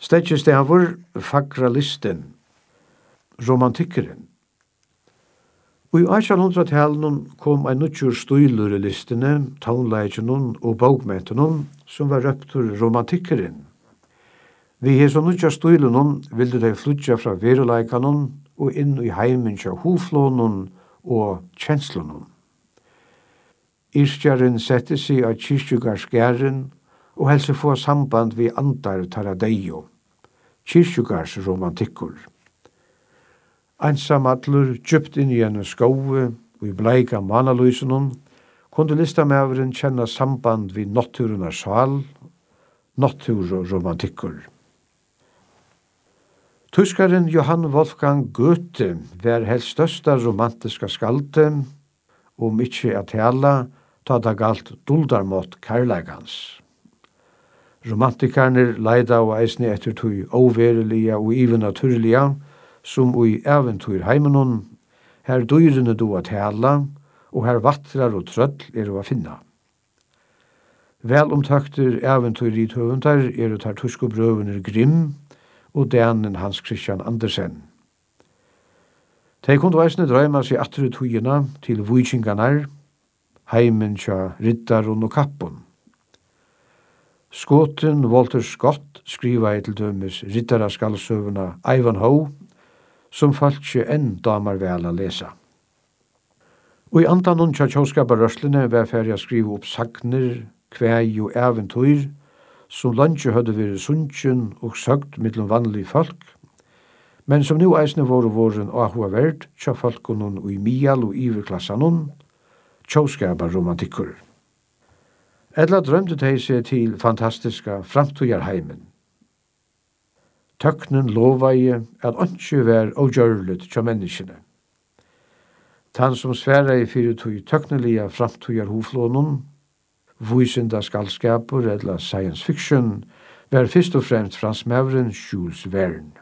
Stegges det var fagralisten, romantikeren. Og i 1800-talen kom ein nutjur støylur i listene, taunleikjennom og bókmentennom, som var røptur romantikeren. Vi hesa nutja støylunnom vildu dei flutja fra veruleikannom og inn i heimen kja huflånnom og kjenslunnom. Yrkjaren sette seg av kyrkjugarsgæren og helse få samband vi andar taradeio, kyrkjugarsromantikkur. Einsamallur djupt inn i en skove og i bleika manalysunum kunde listamæveren kjenna samband vi natturunar sal, natturromantikkur. Tyskaren Johann Wolfgang Goethe var helst størsta romantiska skalte, ikkje at tala, ta det galt duldarmått kærleikans. Romantikarnir leida og eisne etter tog overliga og ivenaturliga, som i eventyr heimenon, her dyrene do at tala, og her vattrar og trøll å finna. Velomtøkter eventyr i tøvendar tar tysko brøvener Grimm, og Danen Hans Christian Andersen. De kunne veisne drøyma seg atre tøyina til vikingarnar, heimen tja riddarun og kappun. Skoten Walter Scott skriva til dømes riddaraskalsøvuna Ivanhoe, som falskje enn damar vel a lesa. Og i andanon tja tjóskaparrøslene var ferdig å skrive opp sagner, kvei og eventyr, som landje hødde vært sunnkjen og søgt mellom vanlig folk, men som nu eisne våren ahuvert tja folkonon og i mial og iverklassanon, tjóskaparromantikkur. Ella drømte de seg til fantastiska framtøyarheimen. Tøknen lovaie at ønske var ogjørlet tja menneskene. Tan som sværa i fyrir tøy tøknelige framtøyarhoflånen, vísinda skalskapur eller science fiction, var fyrst og fremst fransmævren Jules Verne.